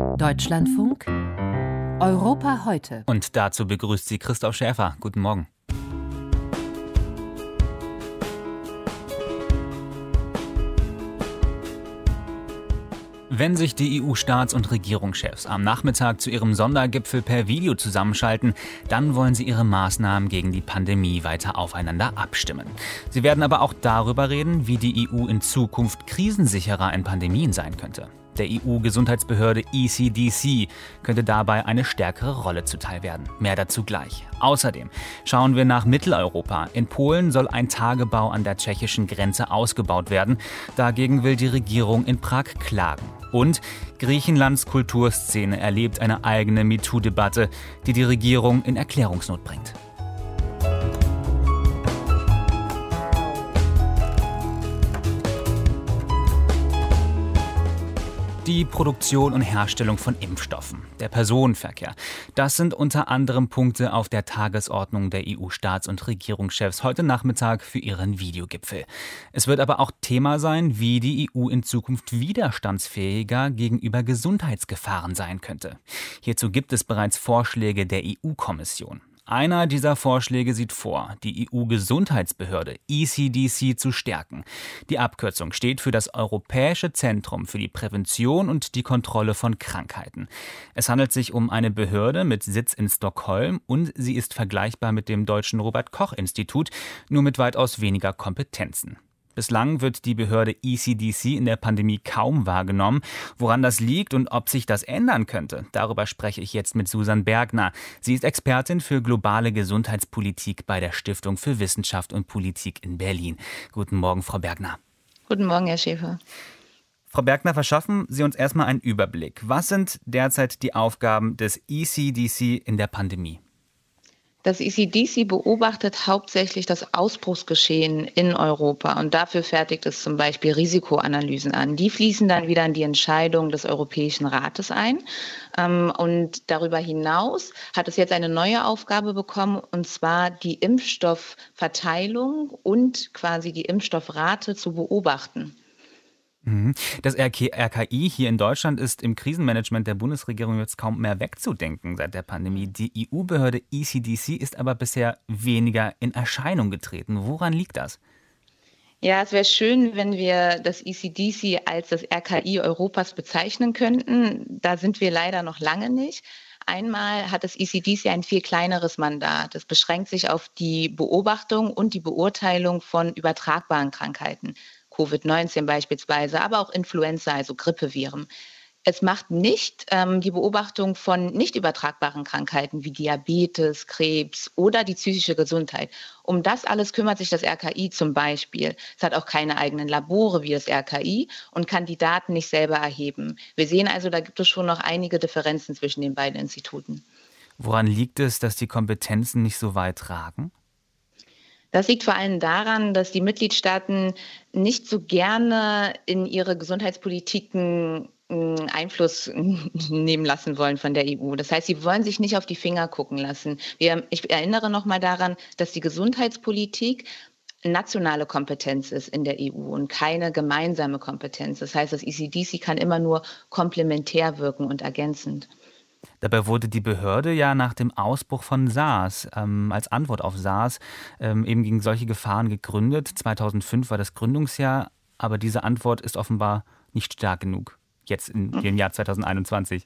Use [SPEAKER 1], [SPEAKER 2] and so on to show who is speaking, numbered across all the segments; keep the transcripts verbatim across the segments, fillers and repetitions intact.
[SPEAKER 1] Deutschlandfunk Europa heute.
[SPEAKER 2] Und dazu begrüßt sie Christoph Schäfer. Guten Morgen. Wenn sich die E U-Staats- und Regierungschefs am Nachmittag zu ihrem Sondergipfel per Video zusammenschalten, dann wollen sie ihre Maßnahmen gegen die Pandemie weiter aufeinander abstimmen. Sie werden aber auch darüber reden, wie die E U in Zukunft krisensicherer in Pandemien sein könnte. Der E U-Gesundheitsbehörde E C D C könnte dabei eine stärkere Rolle zuteil werden. Mehr dazu gleich. Außerdem schauen wir nach Mitteleuropa. In Polen soll ein Tagebau an der tschechischen Grenze ausgebaut werden. Dagegen will die Regierung in Prag klagen. Und Griechenlands Kulturszene erlebt eine eigene MeToo-Debatte, die die Regierung in Erklärungsnot bringt. Die Produktion und Herstellung von Impfstoffen, der Personenverkehr. Das sind unter anderem Punkte auf der Tagesordnung der E U-Staats- und Regierungschefs heute Nachmittag für ihren Videogipfel. Es wird aber auch Thema sein, wie die E U in Zukunft widerstandsfähiger gegenüber Gesundheitsgefahren sein könnte. Hierzu gibt es bereits Vorschläge der E U-Kommission. Einer dieser Vorschläge sieht vor, die E U-Gesundheitsbehörde E C D C zu stärken. Die Abkürzung steht für das Europäische Zentrum für die Prävention und die Kontrolle von Krankheiten. Es handelt sich um eine Behörde mit Sitz in Stockholm und sie ist vergleichbar mit dem deutschen Robert-Koch-Institut, nur mit weitaus weniger Kompetenzen. Bislang wird die Behörde E C D C in der Pandemie kaum wahrgenommen. Woran das liegt und ob sich das ändern könnte, darüber spreche ich jetzt mit Susan Bergner. Sie ist Expertin für globale Gesundheitspolitik bei der Stiftung für Wissenschaft und Politik in Berlin. Guten Morgen, Frau Bergner.
[SPEAKER 3] Guten Morgen, Herr Schäfer.
[SPEAKER 2] Frau Bergner, verschaffen Sie uns erstmal einen Überblick. Was sind derzeit die Aufgaben des E C D C in der Pandemie?
[SPEAKER 3] Das E C D C beobachtet hauptsächlich das Ausbruchsgeschehen in Europa und dafür fertigt es zum Beispiel Risikoanalysen an. Die fließen dann wieder in die Entscheidung des Europäischen Rates ein. Und darüber hinaus hat es jetzt eine neue Aufgabe bekommen, und zwar die Impfstoffverteilung und quasi die Impfstoffrate zu beobachten.
[SPEAKER 2] Das R K I hier in Deutschland ist im Krisenmanagement der Bundesregierung jetzt kaum mehr wegzudenken seit der Pandemie. Die E U-Behörde E C D C ist aber bisher weniger in Erscheinung getreten. Woran liegt das?
[SPEAKER 3] Ja, es wäre schön, wenn wir das E C D C als das R K I Europas bezeichnen könnten. Da sind wir leider noch lange nicht. Einmal hat das E C D C ein viel kleineres Mandat. Es beschränkt sich auf die Beobachtung und die Beurteilung von übertragbaren Krankheiten. Covid neunzehn beispielsweise, aber auch Influenza, also Grippeviren. Es macht nicht ähm, die Beobachtung von nicht übertragbaren Krankheiten wie Diabetes, Krebs oder die psychische Gesundheit. Um das alles kümmert sich das R K I zum Beispiel. Es hat auch keine eigenen Labore wie das R K I und kann die Daten nicht selber erheben. Wir sehen also, da gibt es schon noch einige Differenzen zwischen den beiden Instituten.
[SPEAKER 2] Woran liegt es, dass die Kompetenzen nicht so weit ragen?
[SPEAKER 3] Das liegt vor allem daran, dass die Mitgliedstaaten nicht so gerne in ihre Gesundheitspolitiken Einfluss nehmen lassen wollen von der E U. Das heißt, sie wollen sich nicht auf die Finger gucken lassen. Wir, ich erinnere noch mal daran, dass die Gesundheitspolitik nationale Kompetenz ist in der E U und keine gemeinsame Kompetenz. Das heißt, das E C D C kann immer nur komplementär wirken und ergänzend.
[SPEAKER 2] Dabei wurde die Behörde ja nach dem Ausbruch von SARS ähm, als Antwort auf SARS ähm, eben gegen solche Gefahren gegründet. zweitausendfünf war das Gründungsjahr, aber diese Antwort ist offenbar nicht stark genug, jetzt in dem Jahr zweitausendeinundzwanzig.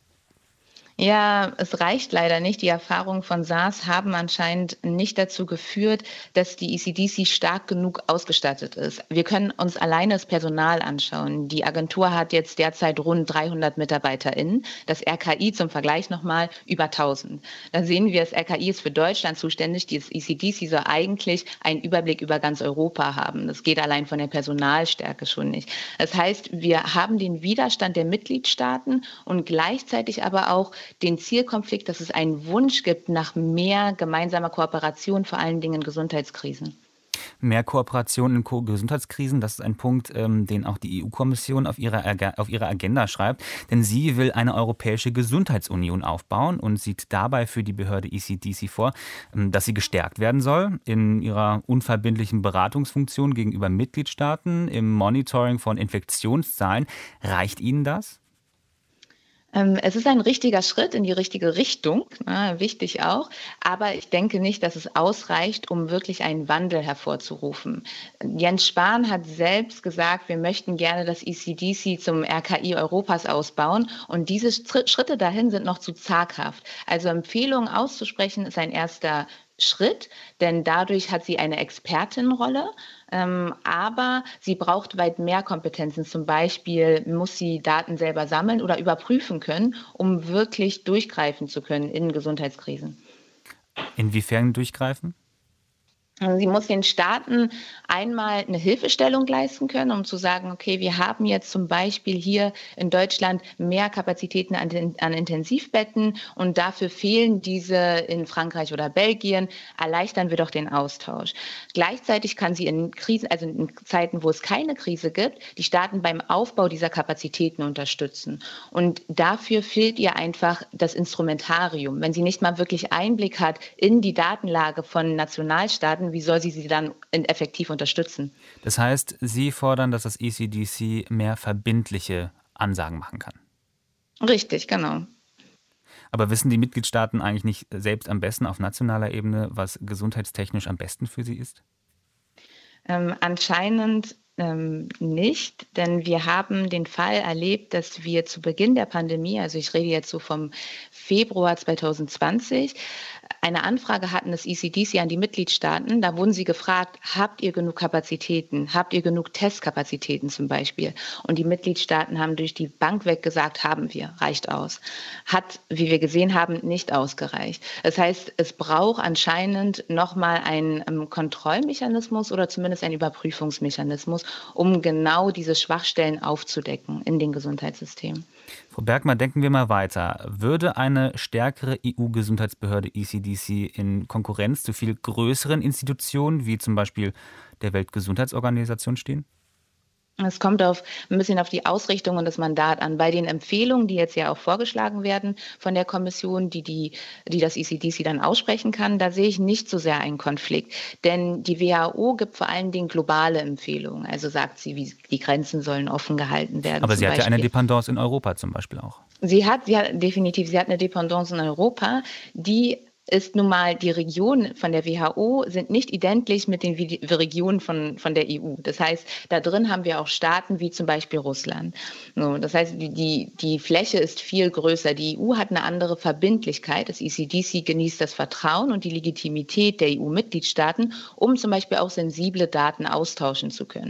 [SPEAKER 3] Ja, es reicht leider nicht. Die Erfahrungen von SARS haben anscheinend nicht dazu geführt, dass die E C D C stark genug ausgestattet ist. Wir können uns alleine das Personal anschauen. Die Agentur hat jetzt derzeit rund dreihundert MitarbeiterInnen. Das R K I zum Vergleich nochmal über tausend. Da sehen wir, das R K I ist für Deutschland zuständig. Das E C D C soll eigentlich einen Überblick über ganz Europa haben. Das geht allein von der Personalstärke schon nicht. Das heißt, wir haben den Widerstand der Mitgliedstaaten und gleichzeitig aber auch den Zielkonflikt, dass es einen Wunsch gibt nach mehr gemeinsamer Kooperation, vor allen Dingen in Gesundheitskrisen.
[SPEAKER 2] Mehr Kooperation in Gesundheitskrisen, das ist ein Punkt, ähm, den auch die E U-Kommission auf ihrer, auf ihrer Agenda schreibt. Denn sie will eine europäische Gesundheitsunion aufbauen und sieht dabei für die Behörde E C D C vor, ähm, dass sie gestärkt werden soll in ihrer unverbindlichen Beratungsfunktion gegenüber Mitgliedstaaten, im Monitoring von Infektionszahlen. Reicht Ihnen das?
[SPEAKER 3] Es ist ein richtiger Schritt in die richtige Richtung, na, wichtig auch, aber ich denke nicht, dass es ausreicht, um wirklich einen Wandel hervorzurufen. Jens Spahn hat selbst gesagt, wir möchten gerne das E C D C zum R K I Europas ausbauen und diese Schritte dahin sind noch zu zaghaft. Also Empfehlungen auszusprechen ist ein erster Schritt, denn dadurch hat sie eine Expertinnenrolle, ähm, aber sie braucht weit mehr Kompetenzen. Zum Beispiel muss sie Daten selber sammeln oder überprüfen können, um wirklich durchgreifen zu können in Gesundheitskrisen.
[SPEAKER 2] Inwiefern durchgreifen?
[SPEAKER 3] Sie muss den Staaten einmal eine Hilfestellung leisten können, um zu sagen, okay, wir haben jetzt zum Beispiel hier in Deutschland mehr Kapazitäten an, den, an Intensivbetten und dafür fehlen diese in Frankreich oder Belgien. Erleichtern wir doch den Austausch. Gleichzeitig kann sie in Krisen, also in Zeiten, wo es keine Krise gibt, die Staaten beim Aufbau dieser Kapazitäten unterstützen. Und dafür fehlt ihr einfach das Instrumentarium. Wenn sie nicht mal wirklich Einblick hat in die Datenlage von Nationalstaaten, wie soll sie sie dann effektiv unterstützen?
[SPEAKER 2] Das heißt, Sie fordern, dass das E C D C mehr verbindliche Ansagen machen kann.
[SPEAKER 3] Richtig, genau.
[SPEAKER 2] Aber wissen die Mitgliedstaaten eigentlich nicht selbst am besten auf nationaler Ebene, was gesundheitstechnisch am besten für sie ist?
[SPEAKER 3] Ähm, anscheinend ähm, nicht, denn wir haben den Fall erlebt, dass wir zu Beginn der Pandemie, also ich rede jetzt so vom Februar zwanzig zwanzig, eine Anfrage hatten des E C D C an die Mitgliedstaaten. Da wurden sie gefragt, habt ihr genug Kapazitäten? Habt ihr genug Testkapazitäten zum Beispiel? Und die Mitgliedstaaten haben durch die Bank weg gesagt, haben wir, reicht aus. Hat, wie wir gesehen haben, nicht ausgereicht. Das heißt, es braucht anscheinend nochmal einen ähm, Kontrollmechanismus oder zumindest einen Überprüfungsmechanismus, um genau diese Schwachstellen aufzudecken in den Gesundheitssystemen.
[SPEAKER 2] Frau Bergmann, denken wir mal weiter. Würde eine stärkere E U-Gesundheitsbehörde E C D C in Konkurrenz zu viel größeren Institutionen, wie zum Beispiel der Weltgesundheitsorganisation, stehen?
[SPEAKER 3] Es kommt auf, ein bisschen auf die Ausrichtung und das Mandat an. Bei den Empfehlungen, die jetzt ja auch vorgeschlagen werden von der Kommission, die, die, die das E C D C dann aussprechen kann, da sehe ich nicht so sehr einen Konflikt. Denn die W H O gibt vor allen Dingen globale Empfehlungen. Also sagt sie, wie die Grenzen sollen offen gehalten werden.
[SPEAKER 2] Aber sie hat
[SPEAKER 3] Beispiel.
[SPEAKER 2] ja eine Dependance in Europa zum Beispiel auch.
[SPEAKER 3] Sie hat, sie hat definitiv, sie hat eine Dependance in Europa, die ist nun mal, die Regionen von der W H O sind nicht identisch mit den Regionen von, von der E U. Das heißt, da drin haben wir auch Staaten wie zum Beispiel Russland. So, das heißt, die, die Fläche ist viel größer. Die E U hat eine andere Verbindlichkeit. Das E C D C genießt das Vertrauen und die Legitimität der E U-Mitgliedstaaten, um zum Beispiel auch sensible Daten austauschen zu können.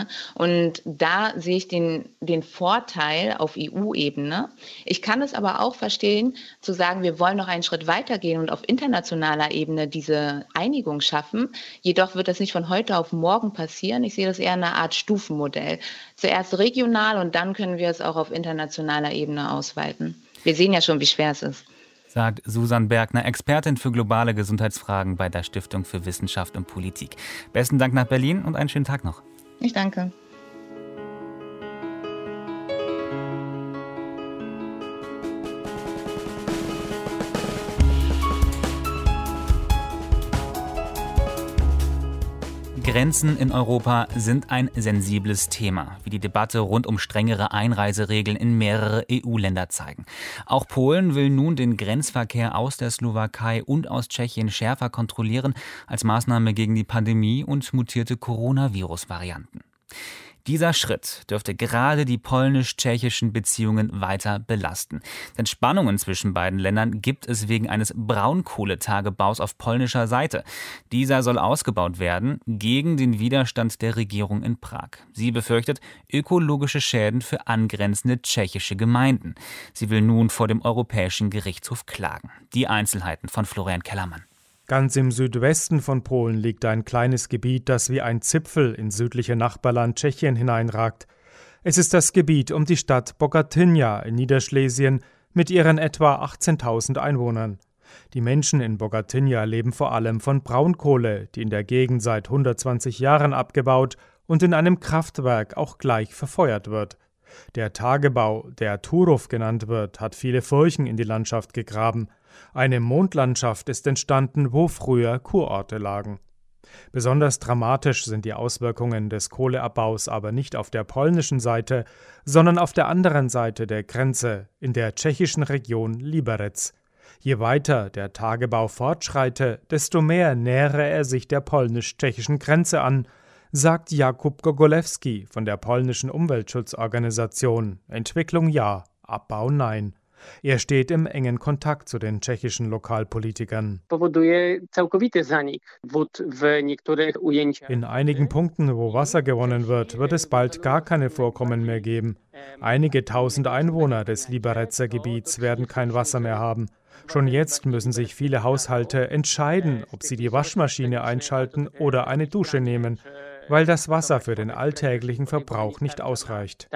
[SPEAKER 3] Und da sehe ich den, den Vorteil auf E U-Ebene. Ich kann es aber auch verstehen, zu sagen, wir wollen noch einen Schritt weitergehen und auf internationaler Ebene diese Einigung schaffen. Jedoch wird das nicht von heute auf morgen passieren. Ich sehe das eher eine Art Stufenmodell. Zuerst regional und dann können wir es auch auf internationaler Ebene ausweiten. Wir sehen ja schon, wie schwer es ist.
[SPEAKER 2] Sagt Susan Bergner, Expertin für globale Gesundheitsfragen bei der Stiftung für Wissenschaft und Politik. Besten Dank nach Berlin und einen schönen Tag noch.
[SPEAKER 3] Ich danke.
[SPEAKER 2] Grenzen in Europa sind ein sensibles Thema, wie die Debatte rund um strengere Einreiseregeln in mehrere E U-Länder zeigen. Auch Polen will nun den Grenzverkehr aus der Slowakei und aus Tschechien schärfer kontrollieren als Maßnahme gegen die Pandemie und mutierte Coronavirus-Varianten. Dieser Schritt dürfte gerade die polnisch-tschechischen Beziehungen weiter belasten. Denn Spannungen zwischen beiden Ländern gibt es wegen eines Braunkohletagebaus auf polnischer Seite. Dieser soll ausgebaut werden gegen den Widerstand der Regierung in Prag. Sie befürchtet ökologische Schäden für angrenzende tschechische Gemeinden. Sie will nun vor dem Europäischen Gerichtshof klagen. Die Einzelheiten von Florian Kellermann.
[SPEAKER 4] Ganz im Südwesten von Polen liegt ein kleines Gebiet, das wie ein Zipfel ins südliche Nachbarland Tschechien hineinragt. Es ist das Gebiet um die Stadt Bogatynia in Niederschlesien mit ihren etwa achtzehntausend Einwohnern. Die Menschen in Bogatynia leben vor allem von Braunkohle, die in der Gegend seit hundertzwanzig Jahren abgebaut und in einem Kraftwerk auch gleich verfeuert wird. Der Tagebau, der Turów genannt wird, hat viele Furchen in die Landschaft gegraben. Eine Mondlandschaft ist entstanden, wo früher Kurorte lagen. Besonders dramatisch sind die Auswirkungen des Kohleabbaus aber nicht auf der polnischen Seite, sondern auf der anderen Seite der Grenze, in der tschechischen Region Liberec. Je weiter der Tagebau fortschreite, desto mehr nähere er sich der polnisch-tschechischen Grenze an, sagt Jakub Gogolewski von der polnischen Umweltschutzorganisation Entwicklung ja, Abbau nein. Er steht im engen Kontakt zu den tschechischen Lokalpolitikern. In einigen Punkten, wo Wasser gewonnen wird, wird es bald gar keine Vorkommen mehr geben. Einige tausend Einwohner des Liberecer Gebiets werden kein Wasser mehr haben. Schon jetzt müssen sich viele Haushalte entscheiden, ob sie die Waschmaschine einschalten oder eine Dusche nehmen, weil das Wasser für den alltäglichen Verbrauch nicht ausreicht.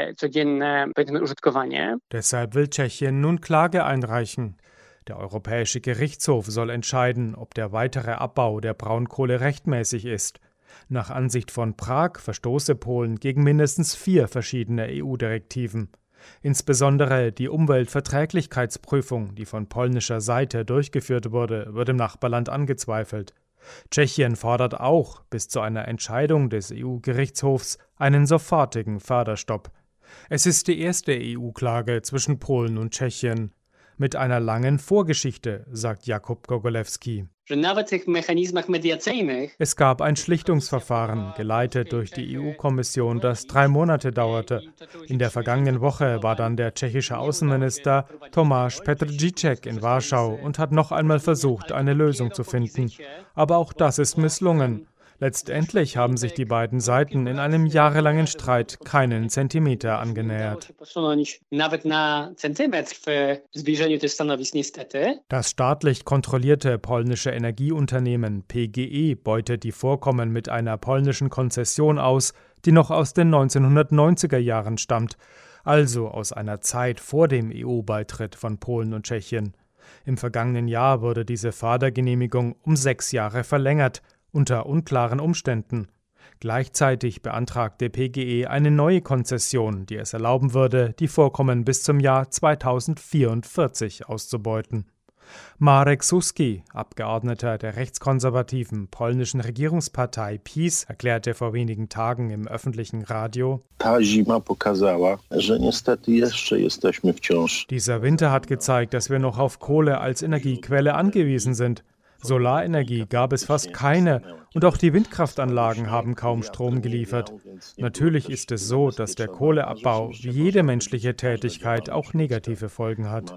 [SPEAKER 4] Deshalb will Tschechien nun Klage einreichen. Der Europäische Gerichtshof soll entscheiden, ob der weitere Abbau der Braunkohle rechtmäßig ist. Nach Ansicht von Prag verstoße Polen gegen mindestens vier verschiedene E U-Direktiven. Insbesondere die Umweltverträglichkeitsprüfung, die von polnischer Seite durchgeführt wurde, wird im Nachbarland angezweifelt. Tschechien fordert auch bis zu einer Entscheidung des E U-Gerichtshofs einen sofortigen Förderstopp. Es ist die erste E U-Klage zwischen Polen und Tschechien. Mit einer langen Vorgeschichte, sagt Jakub Gogolewski. Es gab ein Schlichtungsverfahren, geleitet durch die E U-Kommission, das drei Monate dauerte. In der vergangenen Woche war dann der tschechische Außenminister Tomáš Petržíček in Warschau und hat noch einmal versucht, eine Lösung zu finden. Aber auch das ist misslungen. Letztendlich haben sich die beiden Seiten in einem jahrelangen Streit keinen Zentimeter angenähert. Das staatlich kontrollierte polnische Energieunternehmen P G E beutet die Vorkommen mit einer polnischen Konzession aus, die noch aus den neunzehnhundertneunziger Jahren stammt, also aus einer Zeit vor dem E U-Beitritt von Polen und Tschechien. Im vergangenen Jahr wurde diese Fördergenehmigung um sechs Jahre verlängert, unter unklaren Umständen. Gleichzeitig beantragte P G E eine neue Konzession, die es erlauben würde, die Vorkommen bis zum Jahr zweitausendvierundvierzig auszubeuten. Marek Suski, Abgeordneter der rechtskonservativen polnischen Regierungspartei PiS, erklärte vor wenigen Tagen im öffentlichen Radio: Dieser Winter hat gezeigt, dass wir noch auf Kohle als Energiequelle angewiesen sind. Solarenergie gab es fast keine und auch die Windkraftanlagen haben kaum Strom geliefert. Natürlich ist es so, dass der Kohleabbau wie jede menschliche Tätigkeit auch negative Folgen hat.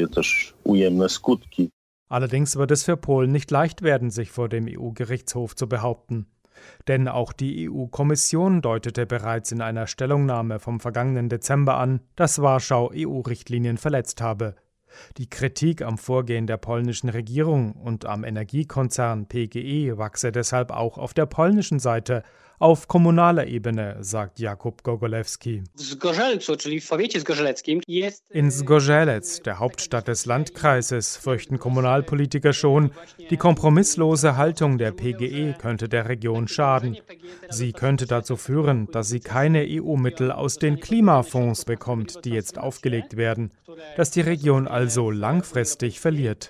[SPEAKER 4] Allerdings wird es für Polen nicht leicht werden, sich vor dem E U-Gerichtshof zu behaupten. Denn auch die E U-Kommission deutete bereits in einer Stellungnahme vom vergangenen Dezember an, dass Warschau E U-Richtlinien verletzt habe. Die Kritik am Vorgehen der polnischen Regierung und am Energiekonzern P G E wachse deshalb auch auf der polnischen Seite, auf kommunaler Ebene, sagt Jakub Gogolewski. In Zgorzelec, der Hauptstadt des Landkreises, fürchten Kommunalpolitiker schon, die kompromisslose Haltung der P G E könnte der Region schaden. Sie könnte dazu führen, dass sie keine E U-Mittel aus den Klimafonds bekommt, die jetzt aufgelegt werden, dass die Region also langfristig verliert.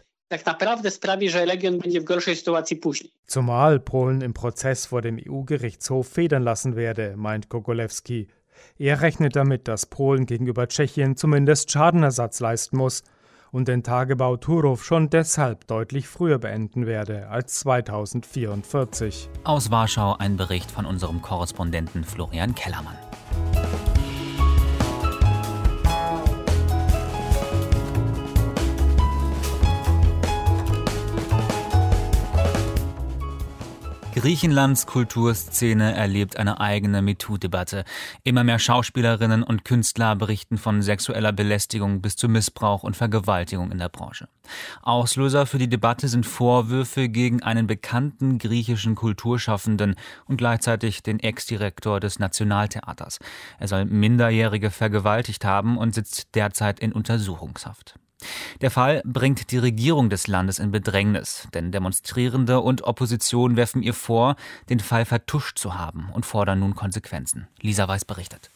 [SPEAKER 4] Zumal Polen im Prozess vor dem E U-Gerichtshof federn lassen werde, meint Gogolewski. Er rechnet damit, dass Polen gegenüber Tschechien zumindest Schadenersatz leisten muss und den Tagebau Turów schon deshalb deutlich früher beenden werde als zweitausendvierundvierzig.
[SPEAKER 2] Aus Warschau ein Bericht von unserem Korrespondenten Florian Kellermann. Griechenlands Kulturszene erlebt eine eigene MeToo-Debatte. Immer mehr Schauspielerinnen und Künstler berichten von sexueller Belästigung bis zu Missbrauch und Vergewaltigung in der Branche. Auslöser für die Debatte sind Vorwürfe gegen einen bekannten griechischen Kulturschaffenden und gleichzeitig den Ex-Direktor des Nationaltheaters. Er soll Minderjährige vergewaltigt haben und sitzt derzeit in Untersuchungshaft. Der Fall bringt die Regierung des Landes in Bedrängnis, denn Demonstrierende und Opposition werfen ihr vor, den Fall vertuscht zu haben und fordern nun Konsequenzen. Lisa Weiß berichtet.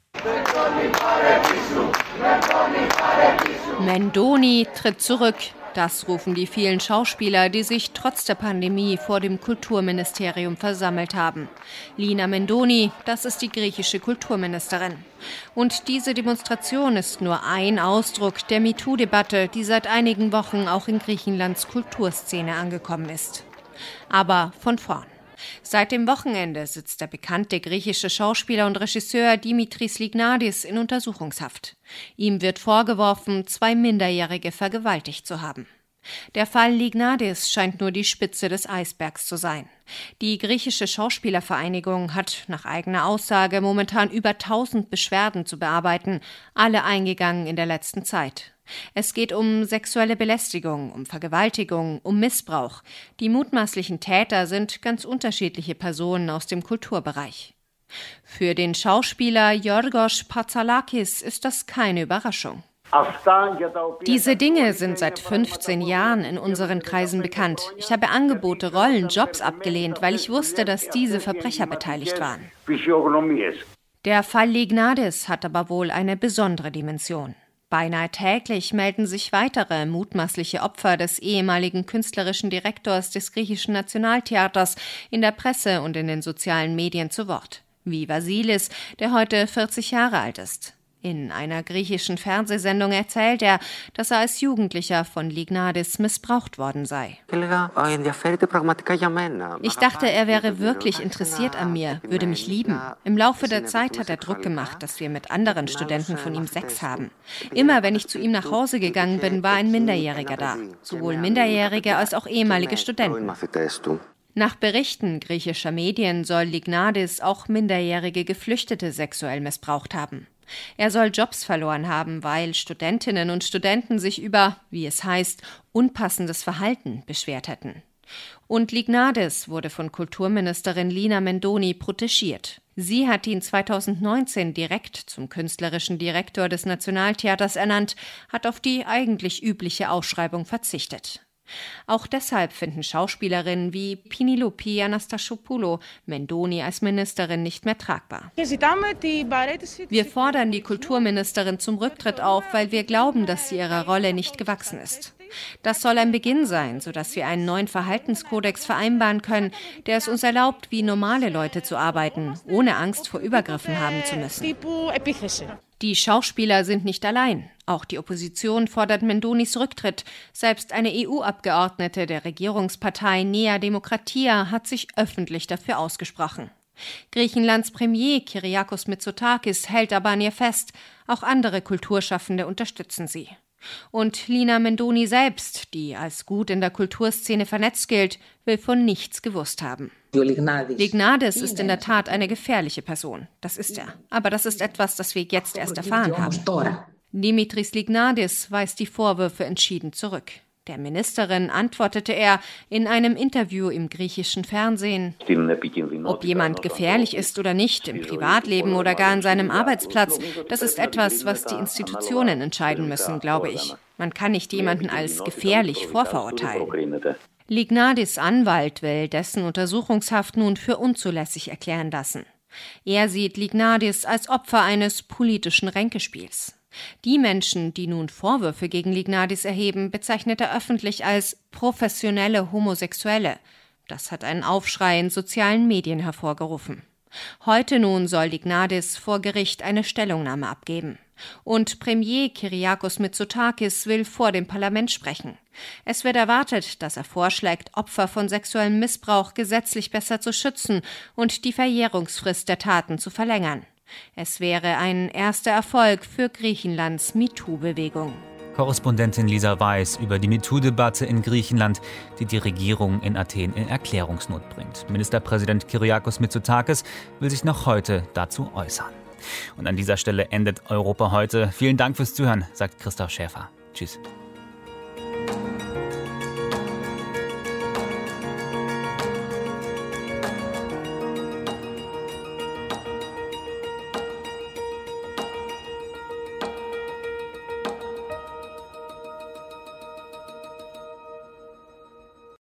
[SPEAKER 1] Mendoni tritt zurück.
[SPEAKER 5] Das rufen die vielen Schauspieler, die sich trotz der Pandemie vor dem Kulturministerium versammelt haben. Lina Mendoni, das ist die griechische Kulturministerin. Und diese Demonstration ist nur ein Ausdruck der MeToo-Debatte, die seit einigen Wochen auch in Griechenlands Kulturszene angekommen ist. Aber von vorn. Seit dem Wochenende sitzt der bekannte griechische Schauspieler und Regisseur Dimitris Lignadis in Untersuchungshaft. Ihm wird vorgeworfen, zwei Minderjährige vergewaltigt zu haben. Der Fall Lignadis scheint nur die Spitze des Eisbergs zu sein. Die griechische Schauspielervereinigung hat nach eigener Aussage momentan über tausend Beschwerden zu bearbeiten, alle eingegangen in der letzten Zeit. Es geht um sexuelle Belästigung, um Vergewaltigung, um Missbrauch. Die mutmaßlichen Täter sind ganz unterschiedliche Personen aus dem Kulturbereich. Für den Schauspieler Yorgos Patzalakis ist das keine Überraschung. Diese Dinge sind seit fünfzehn Jahren in unseren Kreisen bekannt. Ich habe Angebote, Rollen, Jobs abgelehnt, weil ich wusste, dass diese Verbrecher beteiligt waren. Der Fall Lignadis hat aber wohl eine besondere Dimension. Beinahe täglich melden sich weitere mutmaßliche Opfer des ehemaligen künstlerischen Direktors des griechischen Nationaltheaters in der Presse und in den sozialen Medien zu Wort. Wie Vasilis, der heute vierzig Jahre alt ist. In einer griechischen Fernsehsendung erzählt er, dass er als Jugendlicher von Lignadis missbraucht worden sei. Ich dachte, er wäre wirklich interessiert an mir, würde mich lieben. Im Laufe der Zeit hat er Druck gemacht, dass wir mit anderen Studenten von ihm Sex haben. Immer wenn ich zu ihm nach Hause gegangen bin, war ein Minderjähriger da. Sowohl Minderjährige als auch ehemalige Studenten. Nach Berichten griechischer Medien soll Lignadis auch minderjährige Geflüchtete sexuell missbraucht haben. Er soll Jobs verloren haben, weil Studentinnen und Studenten sich über, wie es heißt, unpassendes Verhalten beschwert hätten. Und Lignadis wurde von Kulturministerin Lina Mendoni protegiert. Sie hat ihn zweitausendneunzehn direkt zum künstlerischen Direktor des Nationaltheaters ernannt, hat auf die eigentlich übliche Ausschreibung verzichtet. Auch deshalb finden Schauspielerinnen wie Pinilopi Anastasiopoulou Mendoni als Ministerin nicht mehr tragbar. Wir fordern die Kulturministerin zum Rücktritt auf, weil wir glauben, dass sie ihrer Rolle nicht gewachsen ist. Das soll ein Beginn sein, sodass wir einen neuen Verhaltenskodex vereinbaren können, der es uns erlaubt, wie normale Leute zu arbeiten, ohne Angst vor Übergriffen haben zu müssen. Die Schauspieler sind nicht allein. Auch die Opposition fordert Mendonis Rücktritt. Selbst eine E U-Abgeordnete der Regierungspartei Nea Demokratia hat sich öffentlich dafür ausgesprochen. Griechenlands Premier Kyriakos Mitsotakis hält aber an ihr fest. Auch andere Kulturschaffende unterstützen sie. Und Lina Mendoni selbst, die als gut in der Kulturszene vernetzt gilt, will von nichts gewusst haben. Lignadis ist in der Tat eine gefährliche Person. Das ist er. Aber das ist etwas, das wir jetzt erst erfahren haben. Dimitris Lignadis weist die Vorwürfe entschieden zurück. Der Ministerin antwortete er in einem Interview im griechischen Fernsehen: Ob jemand gefährlich ist oder nicht, im Privatleben oder gar an seinem Arbeitsplatz, das ist etwas, was die Institutionen entscheiden müssen, glaube ich. Man kann nicht jemanden als gefährlich vorverurteilen. Lignadis Anwalt will dessen Untersuchungshaft nun für unzulässig erklären lassen. Er sieht Lignadis als Opfer eines politischen Ränkespiels. Die Menschen, die nun Vorwürfe gegen Lignadis erheben, bezeichnet er öffentlich als professionelle Homosexuelle. Das hat einen Aufschrei in sozialen Medien hervorgerufen. Heute nun soll Lignadis vor Gericht eine Stellungnahme abgeben. Und Premier Kyriakos Mitsotakis will vor dem Parlament sprechen. Es wird erwartet, dass er vorschlägt, Opfer von sexuellem Missbrauch gesetzlich besser zu schützen und die Verjährungsfrist der Taten zu verlängern. Es wäre ein erster Erfolg für Griechenlands MeToo-Bewegung.
[SPEAKER 2] Korrespondentin Lisa Weiß über die MeToo-Debatte in Griechenland, die die Regierung in Athen in Erklärungsnot bringt. Ministerpräsident Kyriakos Mitsotakis will sich noch heute dazu äußern. Und an dieser Stelle endet Europa heute. Vielen Dank fürs Zuhören, sagt Christoph Schäfer. Tschüss.